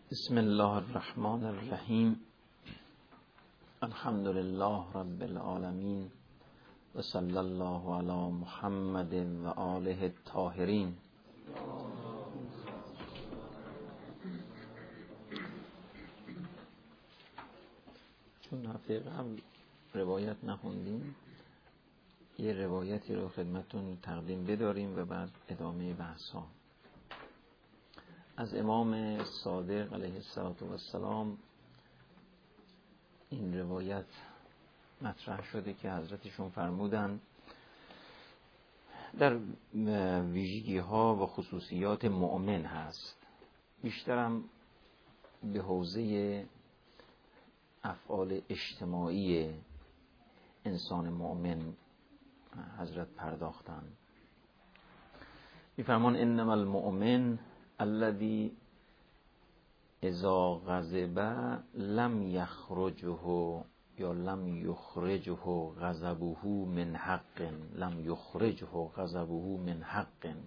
بسم الله الرحمن الرحیم. الحمد لله رب العالمین و صلی الله علی محمد و آله الطاهرین. چون هفته قبل روایت نخوندیم، یه روایتی رو خدمتتون تقدیم بداریم و بعد ادامه بحثا. از امام صادق علیه السلام این روایت مطرح شده که حضرتشون فرمودن در ویژگی ها و خصوصیات مؤمن هست، بیشترم به حوزه افعال اجتماعی انسان مؤمن حضرت پرداختن. میفرمان انما المؤمن الذي اذا غضب لم يخرجه یا لم يخرجه غضبه من حق، لم يخرجه غضبه من حق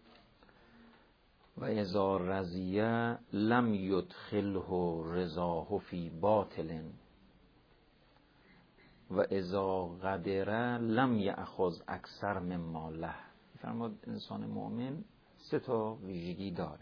و اذا رضي لم يدخله رضاه في باطل و اذا غدر لم يأخذ اکثر مما له. فرمود انسان مؤمن سه تا ویژگی داره.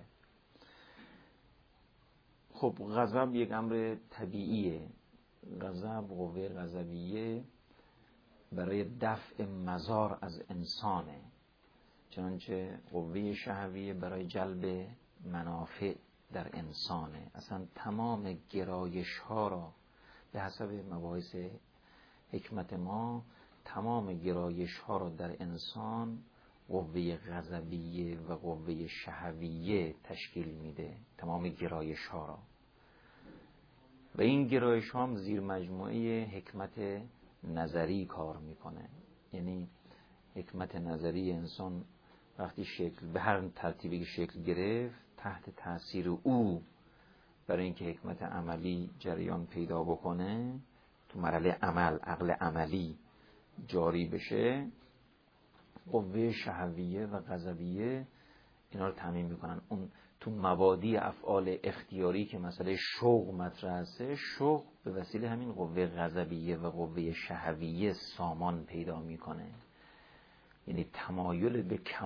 خب غضب یک امر طبیعیه. غضب، قوه غضبیه برای دفع مضار از انسانه، چنانچه قوه شهویه برای جلب منافع در انسانه. اصلا تمام گرایش ها را به حسب مباحث حکمت ما، تمام گرایش ها را در انسان قوه غضبیه و قوه شهویه تشکیل میده، تمام گرایش ها را. و این گرایش ها هم زیر مجموعه حکمت نظری کار میکنه. یعنی حکمت نظری انسان وقتی شکل به هر ترتیبی شکل گرفت، تحت تاثیر او برای اینکه حکمت عملی جریان پیدا بکنه، تو مرحله عمل، عقل عملی جاری بشه، قوه شهویه و غضبیه اینا رو تامین میکنن. اون تو مبادی افعال اختیاری که مسئله شوق مطرح است، شوق به وسیله همین قوه غضبیه و قوه شهویه سامان پیدا میکنه. یعنی تمایل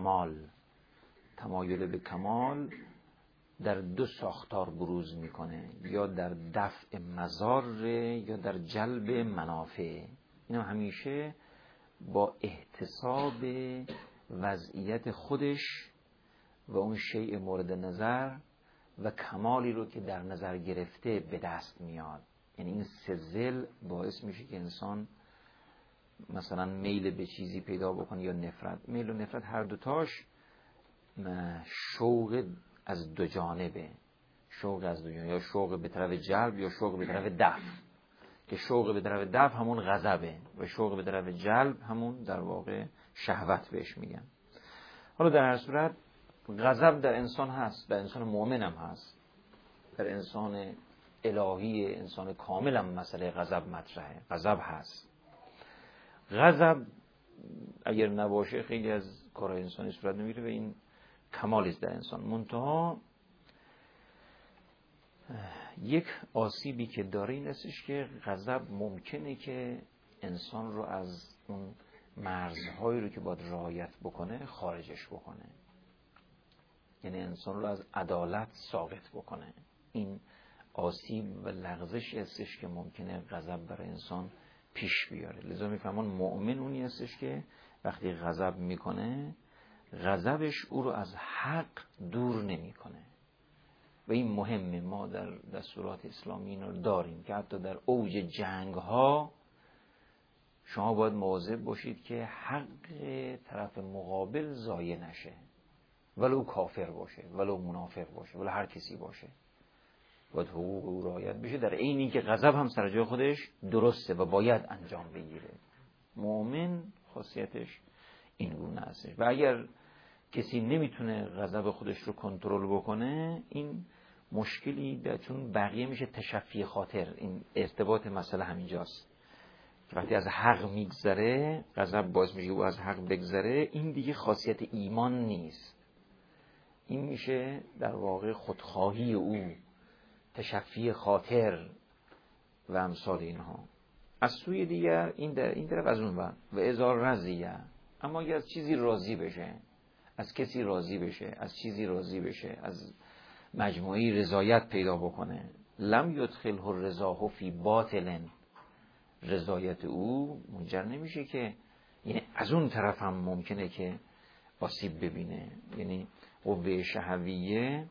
به کمال در دو ساختار بروز میکنه، یا در دفع مضار یا در جلب منافع. اینا همیشه با احتساب وضعیت خودش و اون شیء مورد نظر و کمالی رو که در نظر گرفته به دست میاد. یعنی این سه ضلع باعث میشه که انسان مثلا میل به چیزی پیدا بکنه یا نفرت. میل و نفرت هر دوتاش شوق از دو جانبه، یا شوق به طرف جلب یا شوق به طرف دفع، که شوق به طرف دفع همون غضبه و شوق به طرف جلب همون در واقع شهوت بهش میگن. حالا در هر صورت غضب در انسان هست، در انسان مؤمن هم هست، در انسان الهی، انسان کامل هم مسئله غضب مطرحه. غضب هست. غضب اگر نباشه خیلی از کارهای انسانی صورت نمیره و این کمالی است در انسان. منتها یک آسیبی که داره این استش که غضب ممکنه که انسان رو از اون مرزهایی رو که باید رعایت بکنه خارجش بکنه، یعنی انسان رو از عدالت ساقط بکنه. این آسیب و لغزشی هستش که ممکنه غضب برای انسان پیش بیاره. لذا میفهمون مؤمن اونی هستش که وقتی غضب میکنه، غضبش او رو از حق دور نمیکنه. و این مهمه. ما در دستورات اسلامی این رو داریم که حتی در اوج جنگ ها شما باید مواظب باشید که حق طرف مقابل ضایع نشه، ولو کافر باشه، ولو منافق باشه، ولو هر کسی باشه، باید حقوق او رعایت بشه، در عین اینکه غضب هم سر جای خودش درسته و باید انجام بگیره. مؤمن خاصیتش این گونه است. و اگر کسی نمیتونه غضب خودش رو کنترل بکنه، این مشکلی داره، چون بقیه میشه تشفی خاطر. این ارتباط مسئله همینجاست که وقتی از حق میگذره، غضب باعث میشه او از حق بگذره. این دیگه خاصیت ایمان نیست، این میشه در واقع خودخواهی او تشفی خاطر و امثال اینها. از سوی دیگر این طرف از اون و ازار رضیه، اما اگر از چیزی راضی بشه، از کسی راضی بشه، از چیزی راضی بشه، از مجموعی رضایت پیدا بکنه، لم یدخله الرضا فی باطل، رضایت او منجر نمیشه که، یعنی از اون طرف هم ممکنه که آسیب ببینه. یعنی قوه شهویه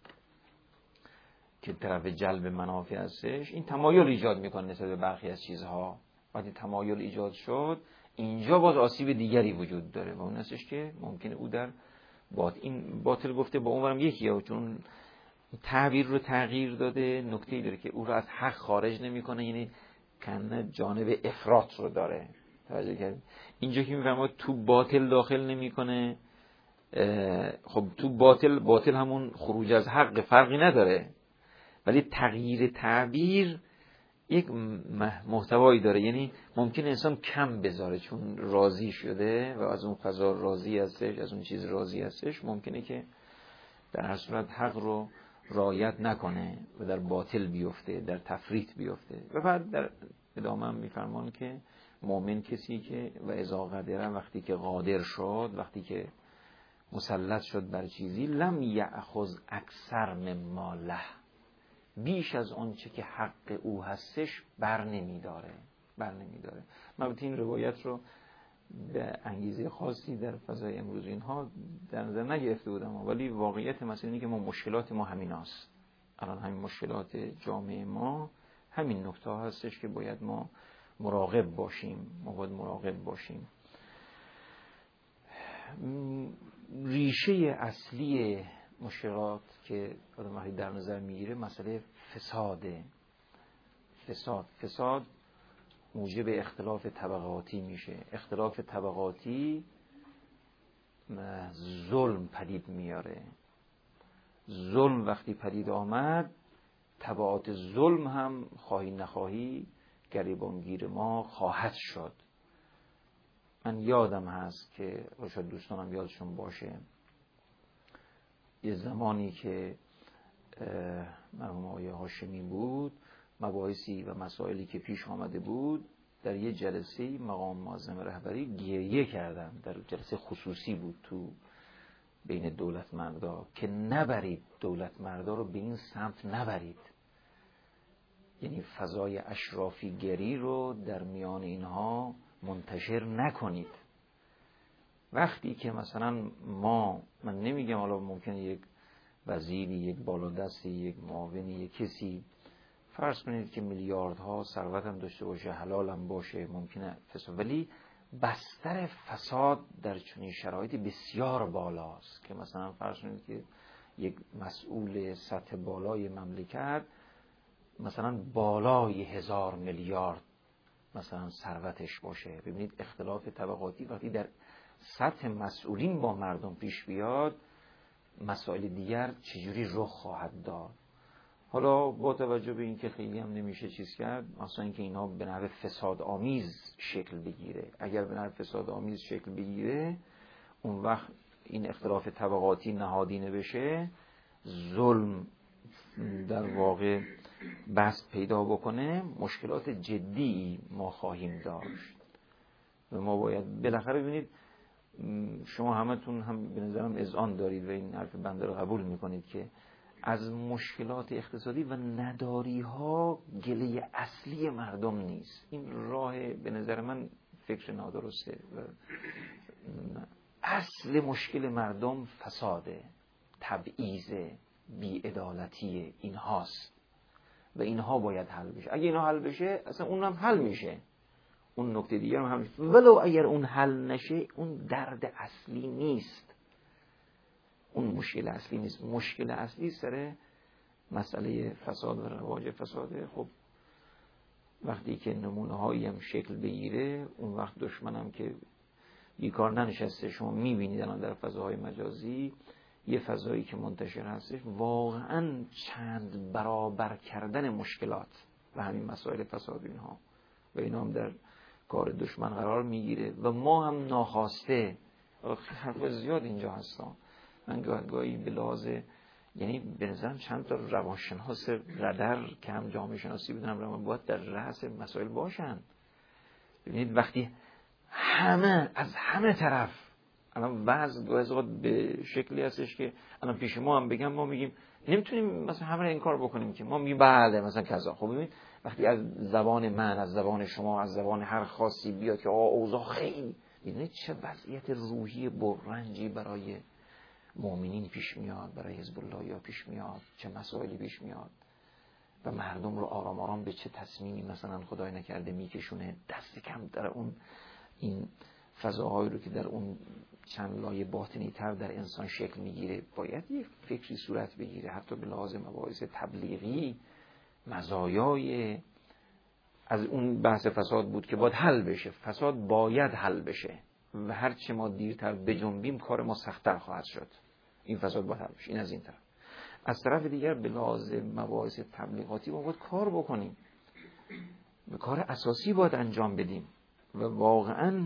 که طرف جلب منافع هستش، این تمایل ایجاد میکنه نسبت به برخی از چیزها. وقتی تمایل ایجاد شد، اینجا باز آسیب دیگری وجود داره و اون هستش که ممکنه او در این باطل گفته با اونورم یکیه، چون تعبیر رو تغییر داده، نکته‌ای داره که او رو از حق خارج نمیکنه، یعنی کنه جانب افراط رو داره. توجه کردید؟ اینجا که میفرماید تو باطل داخل نمیکنه، خب تو باطل همون خروج از حق، فرقی نداره، ولی تغییر تعبیر یک محتوایی داره. یعنی ممکن انسان کم بذاره چون راضی شده و از اون فضا راضی هستش، از اون چیز راضی هستش، ممکنه که در هر صورت حق رو رعایت نکنه و در باطل بیفته، در تفریط بیفته. و بعد در ادامه هم میفرمان که مؤمن کسی که و اذا قدر، وقتی که قادر شد، وقتی که مسلط شد بر چیزی، لم یأخذ اکثر مما له، بیش از اون چه که حق او هستش بر نمیداره. من این روایت رو به انگیزه خاصی در فضای امروز اینها در نظر نگرفته بودم، ولی واقعیت مسئله اینه که مشکلات ما همین هست. الان همین مشکلات جامعه ما همین نکته هستش که باید ما مراقب باشیم. ریشه اصلی مشکلات که آدم وقتی در نظر میگیره مسئله فساده. فساد موجب اختلاف طبقاتی میشه. اختلاف طبقاتی ظلم پدید میاره. ظلم وقتی پدید آمد، تبعات ظلم هم خواهی نخواهی گریبانگیر ما خواهد شد. من یادم هست که شاید دوستانم یادشون باشه، یه زمانی که مرحوم آقای هاشمی بود، مباحثی و مسائلی که پیش آمده بود، در یه جلسه مقام معظم رهبری گریه کردم. در جلسه خصوصی بود تو بین دولت مردا که نبرید دولت مردا رو به این سمت نبرید، یعنی فضای اشرافی گری رو در میان اینها منتشر نکنید. وقتی که مثلا من نمیگم حالا ممکنه یک وزیری، یک بالادستی، یک معاونی، یک کسی فرض کنید که میلیاردها ثروت هم داشته باشه، حلال هم باشه، ممکنه فساد، ولی بستر فساد در چنین شرایطی بسیار بالاست که مثلا فرض کنید که یک مسئول سطح بالای مملکت مثلا بالای 1000 میلیارد مثلا ثروتش باشه. ببینید اختلاف طبقاتی وقتی در سطح مسئولین با مردم پیش بیاد، مسائل دیگر چجوری رخ خواهد داد. حالا با توجه به اینکه خیلی هم نمیشه چیز کرد، مثلا اینکه اینا به نحو فساد آمیز شکل بگیره. اگر به نحو فساد آمیز شکل بگیره، اون وقت این اختلاف طبقاتی نهادینه بشه، ظلم در واقع بست پیدا بکنه، مشکلات جدی ما خواهیم داشت. و ما باید بالاخره ببینید، شما همتون هم به نظرم اذعان دارید و این حرف بنده رو قبول میکنید که از مشکلات اقتصادی و نداری ها گله اصلی مردم نیست. این راه به نظر من فکر نادرسته. اصل مشکل مردم فساده، تبعیض، بی‌عدالتی، این هاست و اینها باید حل بشه. اگه اینها حل بشه اصلا اون هم حل میشه، اون نکته دیگر هم میشه. ولو اگر اون حل نشه، اون درد اصلی نیست، اون مشکل اصلی نیست. مشکل اصلی سر مسئله فساد و رواج فساده. خب وقتی که نمونه هایی هم شکل بگیره، اون وقت دشمنم که بیکار ننشسته. شما میبینید الان در فضاهای مجازی یه فضایی که منتشر هستش، واقعا چند برابر کردن مشکلات و همین مسائل فساد اینها و اینا هم در کار دشمن قرار میگیره و ما هم ناخواسته. حرف زیاد اینجا هستم. من گاهی به لحاظ یعنی به نظرم چند تا روانشناس قدر که هم جامعه شناسی بودن هم باید در رأس مسائل باشن. ببینید وقتی همه از همه طرف، الان بعض اوقات به شکلی هستش که الان پیش ما هم بگم ما میگیم نمیتونیم مثلا همه این کار بکنیم که ما میگیم بله مثلا کذا. خب ببینید وقتی از زبان من، از زبان شما، از زبان هر خاصی بیاد که اوضاع خیلی، ببینید چه وضعیت روحی بررنجی برای مؤمنین پیش میاد، برای حزب الله یا پیش میاد، چه مسائلی پیش میاد و مردم رو آرام آرام به چه تصمیمی مثلا خدای نکرده میکشونه. دست کم در اون این فضاهایی رو که در اون چند لایه باطنی تر در انسان شکل میگیره باید یک فکری صورت بگیره، حتی به لحاظ مباحث تبلیغی. مزایای از اون بحث فساد بود که باید حل بشه، فساد باید حل بشه و هر چه ما دیرتر بجنبیم کار ما سخت‌تر خواهد شد. این فساد باید حل بشه. این از این طرف. از طرف دیگر به لحاظ مباحث تبلیغاتی ما باید کار بکنیم و کار اساسی باید انجام بدیم و واقعاً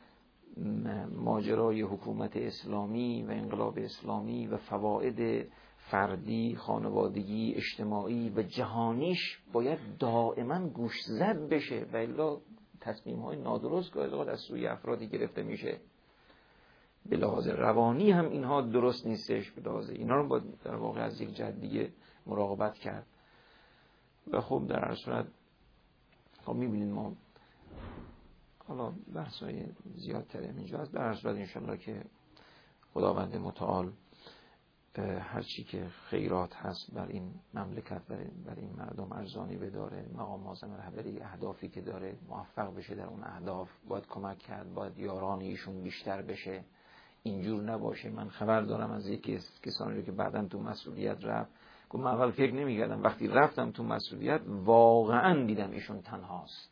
ماجرای حکومت اسلامی و انقلاب اسلامی و فواید فردی، خانوادگی، اجتماعی و جهانیش باید دائما گوش زد بشه و الا تصمیم‌های نادرست گاهی اوقات از سوی افرادی گرفته میشه. به لحاظ روانی هم اینها درست نیستش، به لحاظ اینا رو باید در واقع از یک جهت دیگه مراقبت کرد. و خب در هر صورت خب می‌بینید ما حالا بحث‌های زیادتر اینجا هست. در هر صورت انشالله که خداوند متعال هر چی که خیرات هست بر این مملکت، بر این مردم ارزانی بداره. مقام معظم رهبری اهدافی که داره موفق بشه در اون اهداف، باید کمک کرد، باید یاران ایشون بیشتر بشه. اینجور نباشه. من خبر دارم از یکی از کسانی که بعداً تو مسئولیت رفت، گفت من اول فکر نمی‌کردم، وقتی رفتم تو مسئولیت واقعاً دیدم ایشون تنهاست.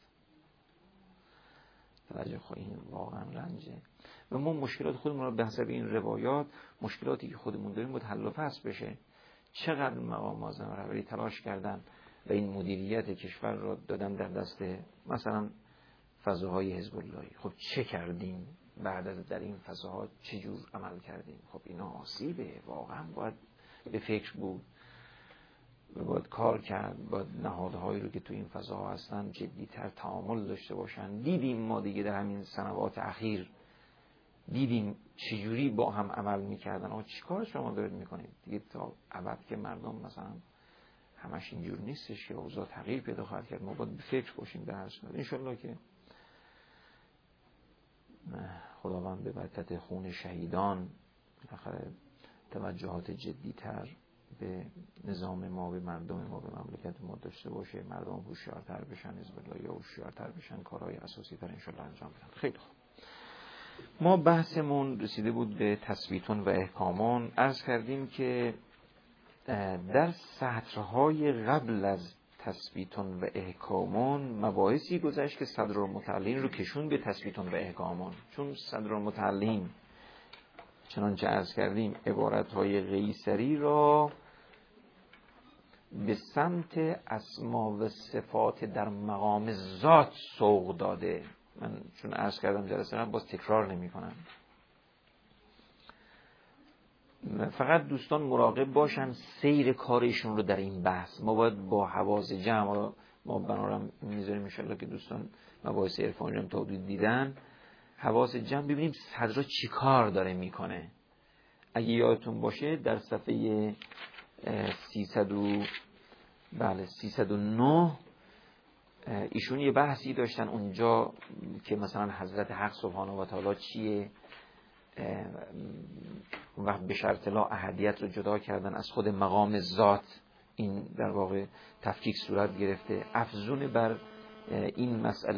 توجه خواهیم، واقعاً رنجه. و ما مشکلات خودمون رو به حسب این روایات، مشکلاتی که خودمون داریم باید حل و فصل بشه. چقدر مقام معظم رهبری تلاش کردن و این مدیریت کشور رو دادن در دست مثلا فضاهای حزب اللهی. خب چه کردیم بعد از در این فضاها، چه جور عمل کردیم؟ خب اینا آسیبه. واقعا باید به فکر بود و باید کار کرد. باید نهادهایی رو که تو این فضاها هستن جدی‌تر تعامل داشته باشن. دیدیم ما دیگه در همین سنوات اخیر دیدیم چجوری با هم عمل میکردن. چی کار شما دارید میکنید دیگه؟ تا ابد که مردم مثلا همش اینجور نیستش که اوضاع تغییر پیدا خواهد کرد. ما باید به فکر باشیم در هر صورت. انشالله که خداوند به برکت خون شهیدان بالاخره توجهات جدی‌تر به نظام ما، به مردم ما، به مملکت ما داشته باشه. مردم هوشیارتر بشن، حزب الله هوشیارتر بشن، کارهای اساسی تر انشالله انجام بدن. خیلی خوب. ما بحثمون رسیده بود به تثبیتون و احکامون. عرض کردیم که در سطرهای قبل از تثبیتون و احکامون مباحثی گذشت که صدرالمتعلین رو کشون به تثبیتون و احکامون. چون صدرالمتعلین چنانچه عرض کردیم عبارتهای قیصری را به سمت اسما و صفات در مقام ذات سوق داده. من چون عرض کردم جلسه قبل باز تکرار نمی کنم. فقط دوستان مراقب باشن سیر کارشون رو در این بحث. ما باید با حواس جمع، ما بنارم میذاریم انشالله که دوستان مباحث عرفانی رو تا حدود دیدن، حواس جمع ببینیم صدر چی کار داره میکنه. اگه یادتون باشه در صفحه 309 ایشون یه بحثی داشتن اونجا که مثلا حضرت حق سبحانه و تعالی چیه، و به شرط لا احدیت رو جدا کردن از خود مقام ذات. این در واقع تفکیک صورت گرفته. افزون بر این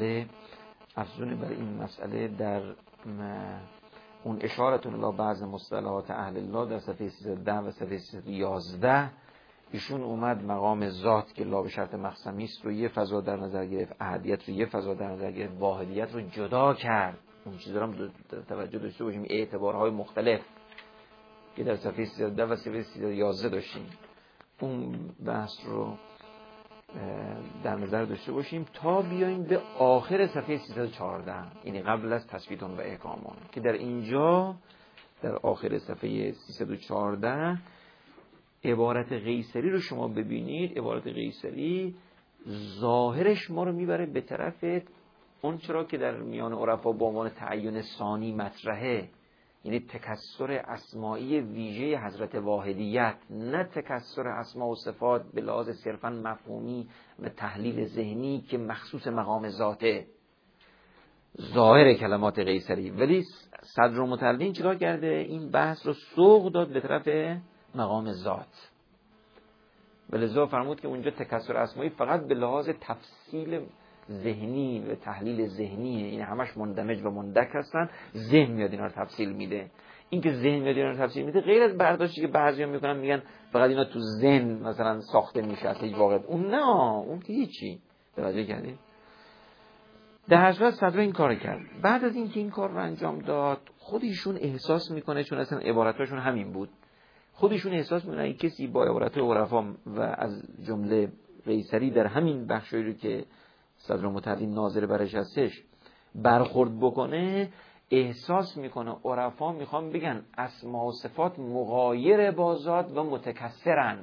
مسئله در اون اشارتون الی بعض مصطلحات اهل الله در صفحه 310 و صفحه 311 ایشون اومد مقام ذات که لا به شرط مقسمی است رو یه فضا در نظر گرفت، احدیت رو یه فضا در نظر گرفت، واحدیت رو جدا کرد. اون چیزا رو توجه داشته باشیم، اعتبارهای مختلف که در صفحه 310 و صفحه 311 داشتیم، اون بحث رو در نظر داشته باشیم تا بیاییم به آخر صفحه 314، یعنی قبل از تثبیتون و احکامون، که در اینجا در آخر صفحه 314 عبارت قیصری رو شما ببینید، عبارت قیصری ظاهرش ما رو میبره به طرف اون چرا که در میان عرفا با عنوان تعین ثانی مطرحه، یعنی تکثر اسمایی ویژه حضرت واحدیت، نه تکثر اسما و صفات به لحاظ صرفا مفهومی و تحلیل ذهنی که مخصوص مقام ذاته. ظاهر کلمات قیصری، ولی صدرالمتعلین چرا کرده؟ این بحث رو سوق داد به طرف مقام ذات. ولذا فرمود که اونجا تکثر اسمایی فقط به لحاظ تفصیل ذهنی و تحلیل ذهنیه، این همش مندمج و مندک هستن، ذهن میاد اینا رو تفصیل میده. این که ذهن میاد اینا رو تفصیل میده غیر از برداشتی که بعضیا میکنن میگن فقط اینا تو ذهن مثلا ساخته میشه، اصلا هیچ واقع اون نه، اون که هیچی. توجه کردید؟ در هر صورت صدر این کار کرد. بعد از اینکه این کار رو انجام داد، خودشون احساس میکنه، چون اصلا عبارتاشون همین بود، خودشون احساس میکنن این کسی با عبارت عرفا و از جمله قیصری در همین بخشی رو که صدرالمتعلین ناظر برش هستش برخورد بکنه، احساس میکنه عرفا میخوان بگن اسما و صفات مغایر با ذات و متکثرن.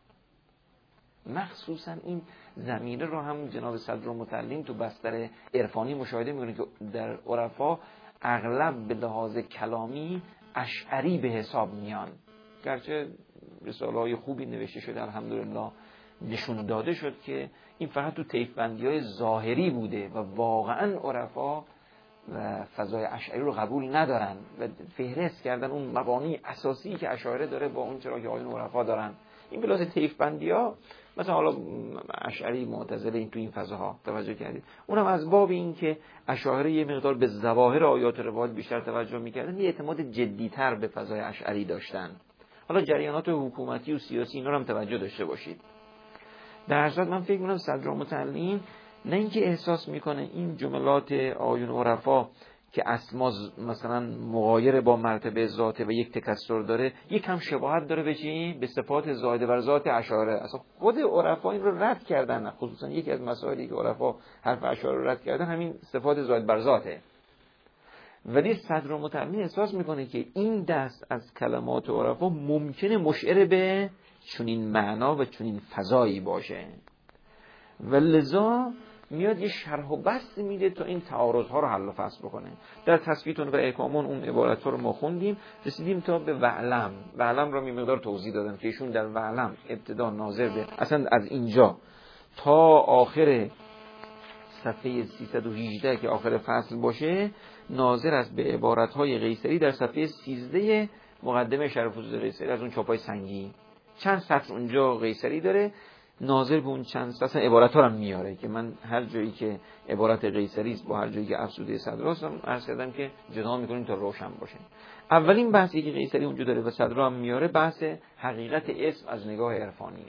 مخصوصا این ضمیره رو هم جناب صدرالمتعلین تو بستر عرفانی مشاهده میکنه که در عرفا اغلب به لحاظ کلامی اشعری به حساب میان، گرچه رساله‌های خوبی نوشته شده الحمدلله، نشون داده شد که این فقط تو طیف‌بندی‌های ظاهری بوده و واقعا عرفا و فضای اشعری رو قبول ندارن و فهرست کردن اون مبانی اساسی که اشاعره داره با اون چرا که آیون عرفا دارن. این به لحاظ طیف‌بندی‌ها مثلا حالا اشعری معتزله این تو این فضاها توجه کردید، اونم از باب این که اشاعره یه مقدار به ظواهر آیات و روایات بیشتر توجه می‌کردن، یه اعتماد جدی‌تر به فضای اشعری داشتن. حالا جریانات حکومتی و سیاسی اینا رو هم توجه داشته باشید. در هر صورت من فکر می‌کنم صدرالمتعلین نه اینکه احساس میکنه این جملات آیون عرفا که اسما مثلا مغایر با مرتبه ذاته و یک تکثر داره، یک هم شباهت داره به چی؟ به صفات زائده بر ذات اشاعره. اصلا خود عرفا این رو رد کردن، خصوصا یکی از مسائلی که عرفا حرف اشاعره رو رد کردن همین صفات زائده بر ذاته. ولی صدرالمتعلین احساس میکنه که این دست از کلمات عرفا ممکنه مشعر به چنین معنا و چنین فضایی باشه و لذا میاد یه شرح و بسط میده تا این تعارض‌ها رو حل و فصل بکنه. در تثبیتون و احکامون اون عبارت‌ها رو ما خوندیم، رسیدیم تا به وعلم. وعلم رو می مقدار توضیح دادم که ایشون در وعلم ابتدا ناظر به اصلا از اینجا تا آخر صفحه 318 که آخر فصل باشه ناظر است به عبارت‌های قیصری در صفحه 13 مقدمه شرف الفضول قیصری از اون چاپای سنگی. چند سطر اونجا قیصری داره، ناظر به اون چند سطر عبارت‌ها رو میاره که من هر جایی که عبارت قیصری است با هر جایی که افسوده صدر است عرض کردم که جدا می‌کنیم تا روشن باشه. اولین بحثی که قیصری اونجا داره و صدر هم میاره بحث حقیقت اسم از نگاه عرفانیه.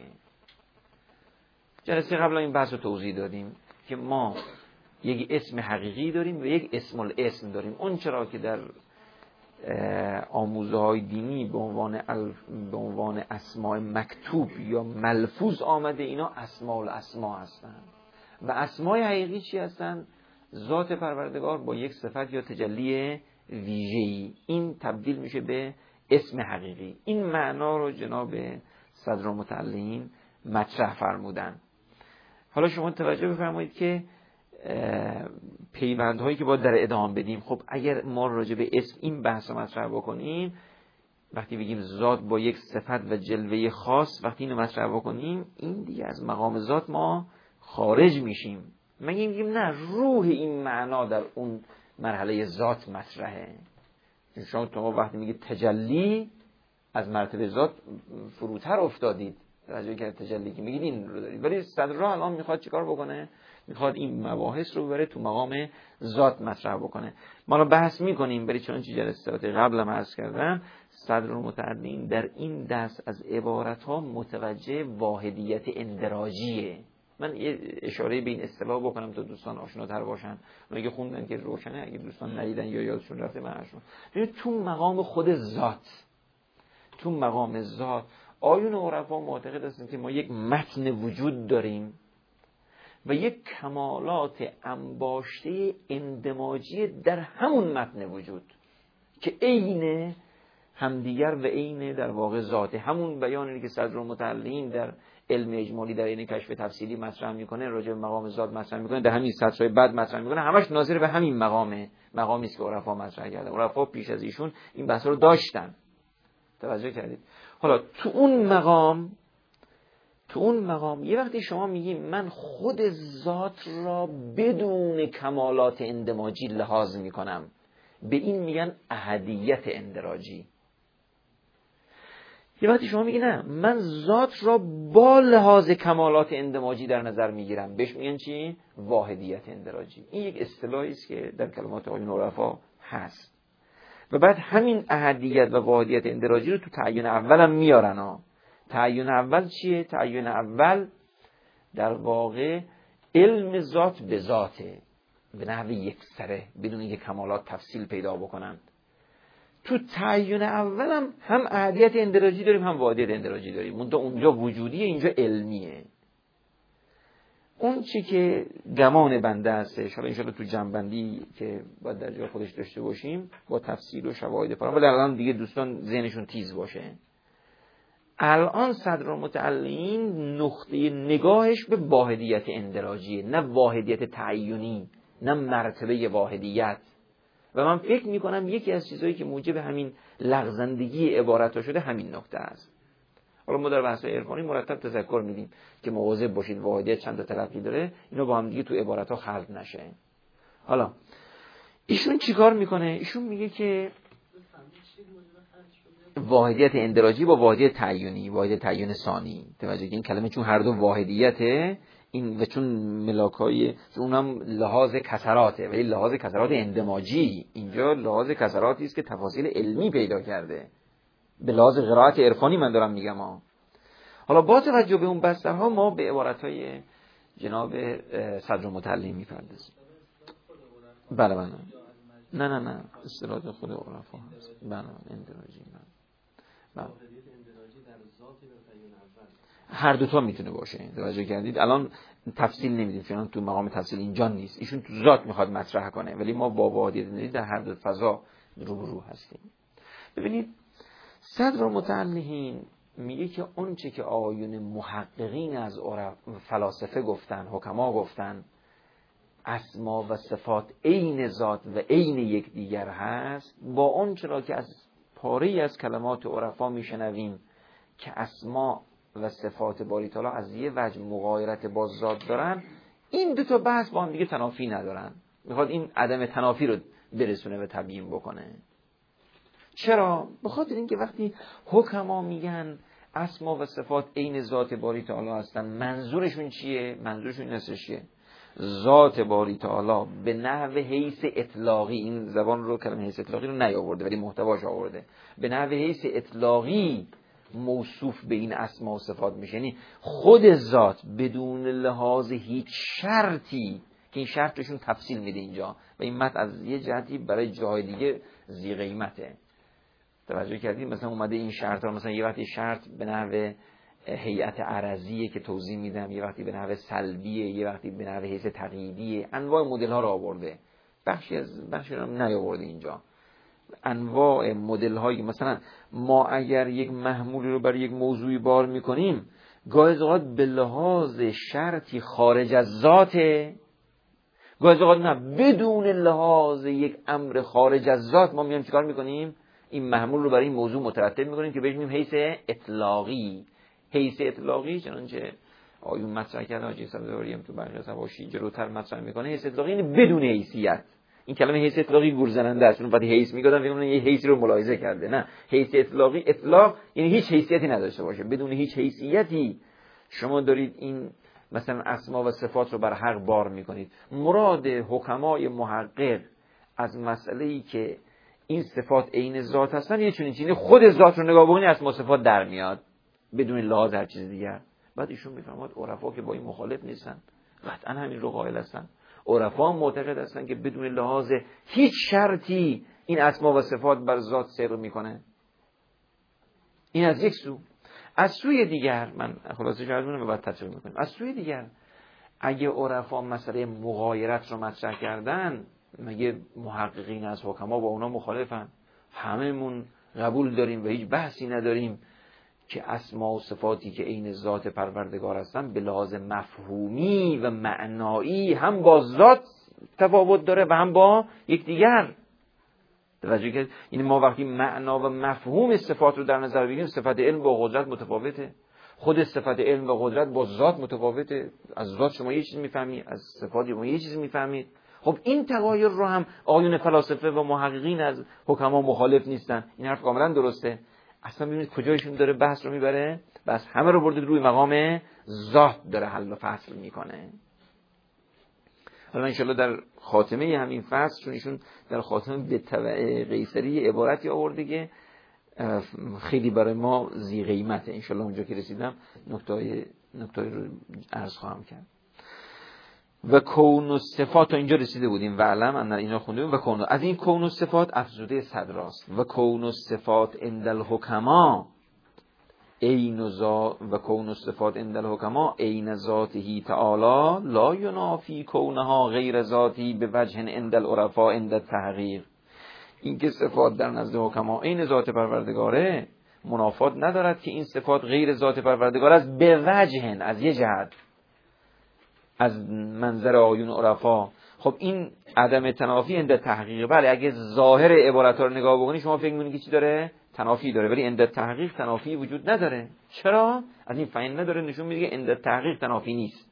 جلسه قبلا این بحث رو توضیح دادیم که ما یک اسم حقیقی داریم و یک اسم الاسم داریم. اون چرا که در آموزه‌های دینی به عنوان اسماء مکتوب یا ملفوظ آمده، اینا اسماء الاسماء هستند و اسماء حقیقی چی هستند؟ ذات پروردگار با یک صفت یا تجلی ویژه‌ای، این تبدیل میشه به اسم حقیقی. این معنا رو جناب صدرالمتعلین مطرح فرمودن. حالا شما توجه بفرمایید که پیوندهایی که باید در ادامه بدیم. خب اگر ما راجع به اسم این بحث رو مطرح بکنیم، وقتی بگیم ذات با یک صفت و جلوه خاص، وقتی اینو مطرح بکنیم این دیگه از مقام ذات ما خارج میشیم. میگیم نه، روح این معنا در اون مرحله ذات مطرحه. شما وقتی میگید تجلی، از مرتبه ذات فروتر افتادید. راجعی که تجلی که میگید این رو دارید، ولی صدر الان میخواد چیکار بکنه؟ میخواد این مباحث رو ببره تو مقام ذات مطرح بکنه. ما رو بحث میکنیم، برای چون جلسات قبلم عرض کردم صدرالمتعلین در این دست از عبارت ها متوجه واحدیت اندراجیه. من یه اشاره به این اصطلاح بکنم تا دوستان آشناتر باشن. اونایی که خوندن که روشنه، اگه دوستان ندیدن یا یادشون رفته براشون. ببین تو مقام خود ذات، تو مقام ذات آیون عرفا معتقد هستند که ما یک متن وجود داریم و یک کمالات انباشته اندماجی در همون متن وجود که عین همدیگر و عین در واقع ذاته. همون بیانی که صدرالمتعلقین در علم اجمالی در این کشف تفصیلی مطرح میکنه، راجع به مقام ذات مطرح میکنه، در همین سطرهای بعد مطرح میکنه، همش ناظر به همین مقامی است که عرفا مطرح کردن. عرفا پیش از ایشون این بحث رو داشتن. توجه کردید؟ حالا تو اون مقام یه وقتی شما میگیم من خود ذات را بدون کمالات اندماجی لحاظ میکنم، به این میگن احدیت اندراجی. یه وقتی شما میگی نه من ذات را با لحاظ کمالات اندماجی در نظر میگیرم، بهش میگن چی؟ واحدیت اندراجی. این یک اصطلاحی است که در کلمات آیون عرفا هست. و بعد همین احدیت و واحدیت اندراجی رو تو تعیین اول هم میارن ها. تعیین اول چیه؟ تعیین اول در واقع علم ذات به ذاته، به نحو یکسره، بدون اینکه کمالات تفصیل پیدا بکنند. تو تعیین اول هم احدیت اندراجی داریم، هم واحدیت اندراجی داریم. منتها اونجا وجودیه، اینجا علمیه. اون چی که گمان بنده هستش، حالا انشاءالله تو جنبندی که باید در جای خودش داشته باشیم با تفصیل و شواهد فراوان، ولی الان دیگه دوستان ذهنشون تیز باشه. الان صدرالمتعلقین نقطه نگاهش به واحدیت اندراجیه، نه واحدیت تعیینی، نه مرتبه واحدیت. و من فکر میکنم یکی از چیزهایی که موجب همین لغزندگی عبارت‌ها شده همین نکته است. حالا ما در بحث عرفانی مرتب تذکر میدیم که مواظب باشید واحدیت چند تا تلقی داره، اینا با هم دیگه تو عبارت‌ها خلط نشه. حالا ایشون چیکار میکنه؟ ایشون میگه که واحدیت اندراجی با واحدیت تعیینی، واحدیت تعیین ثانی. توجه این کلمه چون هر دو واحدیته، این و چون ملاکای اونم لحاظ کسراته، ولی لحاظ کسرات اندماجی، اینجا لحاظ کسراتی است که تفاصیل علمی پیدا کرده. به لحاظ قرائت عرفانی من دارم میگم ها. حالا با توجه به اون بسترها ما به عبارتهای جناب صدرالمتعلقین میپردازیم. بله نه اصطلاح خود عرفا هست. بله اندراجی. بله. هر دوتا میتونه باشه. توجه کردید؟ الان تفصیل نمیدیم چون تو مقام تفصیل اینجا نیست. ایشون تو ذات میخواد مطرح کنه، ولی ما با واحدیت در هر دو فضا رو هستیم. ببینید صدرالمتعلقین میگه که اون چه که آیون محققین از فلاسفه گفتن، حکما گفتن، اسما و صفات عین ذات و عین یکدیگر هست، با اون چرا که از پاره از کلمات عرفا میشنویم که اسما و صفات باری تعالی از یه وجه مغایرت با ذات دارن، این دو تا بحث با هم دیگه تنافی ندارن. میخواد این عدم تنافی رو برسونه و تبیین بکنه. چرا؟ بخاطر اینکه وقتی حکما میگن اسما و صفات عین ذات باری تعالی هستن، منظورشون چیه؟ منظورشون این هستش که ذات باری تعالی به نحو حیث اطلاقی، این زبان رو کلمه حیث اطلاقی رو نیاورده ولی محتواش آورده، به نحو حیث اطلاقی موصوف به این اسما و صفات میشه. یعنی خود ذات بدون لحاظ هیچ شرطی، که این شرطشون تفصیل میده اینجا و این متن از یه جهتی برای جای دیگه ذی قیمته. توجه کردید؟ مثلا اومده این شرط ها، مثلا یه وقتی شرط به نحو هیئت عرضیه که توضیح میدم، یه وقتی به نحو سلبیه، یه وقتی به نحو حیث تقییدیه، انواع مدل ها رو آورده. بخشی رو نیاورده اینجا. انواع مدل هایی، مثلا ما اگر یک محمولی رو برای یک موضوعی بار میکنیم، گاهی اوقات به لحاظ شرطی خارج از ذاته، گاهی اوقات نه، بدون لحاظ یک امر خارج از ذات ما میایم چیکار میکنیم؟ این محمول رو برای این موضوع مترتب میکنیم که بهش میگیم حیث اطلاقی. حیث اطلاقی چنانچه آیون مطرح کرده، حاجی صدراوی هم تو برخی از حواشی جلوتر مطرح میکنه، حیث اطلاقی یعنی بدون حیثیت. این کلمه حیث اطلاقی گورزننده است، چون وقتی حیث میگادن فکر میکنن یه حیثی رو ملاحظه کرده. نه، حیث اطلاقی، اطلاق یعنی هیچ حیثیتی نداشته باشه، بدون هیچ حیثیتی شما دارید این مثلا اسما و صفات رو بر حق بار میکنید. مراد حکمای محقق از مسئله‌ای که این صفات عین ذات هستن یه چنین خود ذات رو نگاه بکنید، اسما و صفات در میاد بدون لحاظ هر چیز دیگر. بعد ایشون میفرماد عرفا که با این مخالف نیستن، قطعا همین رو قائل هستن. عرفا معتقد هستن که بدون لحاظ هیچ شرطی این اسما و صفات بر ذات سیر میکنه. این از یک سو. از سوی دیگر، من خلاصه شاید رو بعد تفسیر میکنیم، از سوی دیگر اگه عرفا مسئله مغایرت رو مطرح کردن، مگه محققین از حکما با اونا مخالفن؟ هممون قبول داریم و هیچ بحثی نداریم که اسما و صفاتی که عین ذات پروردگار هستن به لحاظ مفهومی و معنایی هم با ذات تفاوت داره و هم با یکدیگر. توجه کنید، این ما وقتی معنا و مفهوم صفات رو در نظر بگیریم، صفت علم با قدرت متفاوته، خود صفت علم و قدرت با ذات متفاوته. از ذات شما یه چیز میفهمید، از صفات شما یه چیز میفهمید. خب این تغایر رو هم آیون فلاسفه و محققین از حکما مخالف نیستن. این حرف کاملا درسته. اصلا ببینید کجایشون داره بحث رو میبره، بس همه رو برده روی مقام ذات داره حل و فصل میکنه. حالا انشالله در خاتمه همین فصل، چون ایشون در خاتمه به تبع قیصری عبارتی آورده که خیلی برای ما ذی قیمته. انشالله اونجا که رسیدم نکته رو عرض خواهم کرد. و کون و صفات تا اینجا رسیده بودیم و علم ان اینا خوندیم. و کون، از این کون و صفات افزوده صدراست. و کون و صفات عند الحکما عین ذات و کون و صفات عند الحکما عین ذاته تعالی لا ینافی کونها غیر ذاتی به وجه عند العرفاء عند التحقیق. این که صفات در نزد حکما عین ذات پروردگاره منافات ندارد که این صفات غیر ذات پروردگار است به وجه، از یه جهت، از منظر آیون عرفا. خب این عدم تنافی عند تحقیق. بله اگه ظاهر عبارت ها رو نگاه بکنی شما فکر می‌کنید که چی داره؟ تنافی داره، ولی عند تحقیق تنافی وجود نداره. چرا؟ از این فعن نداره نشون میده که عند تحقیق تنافی نیست.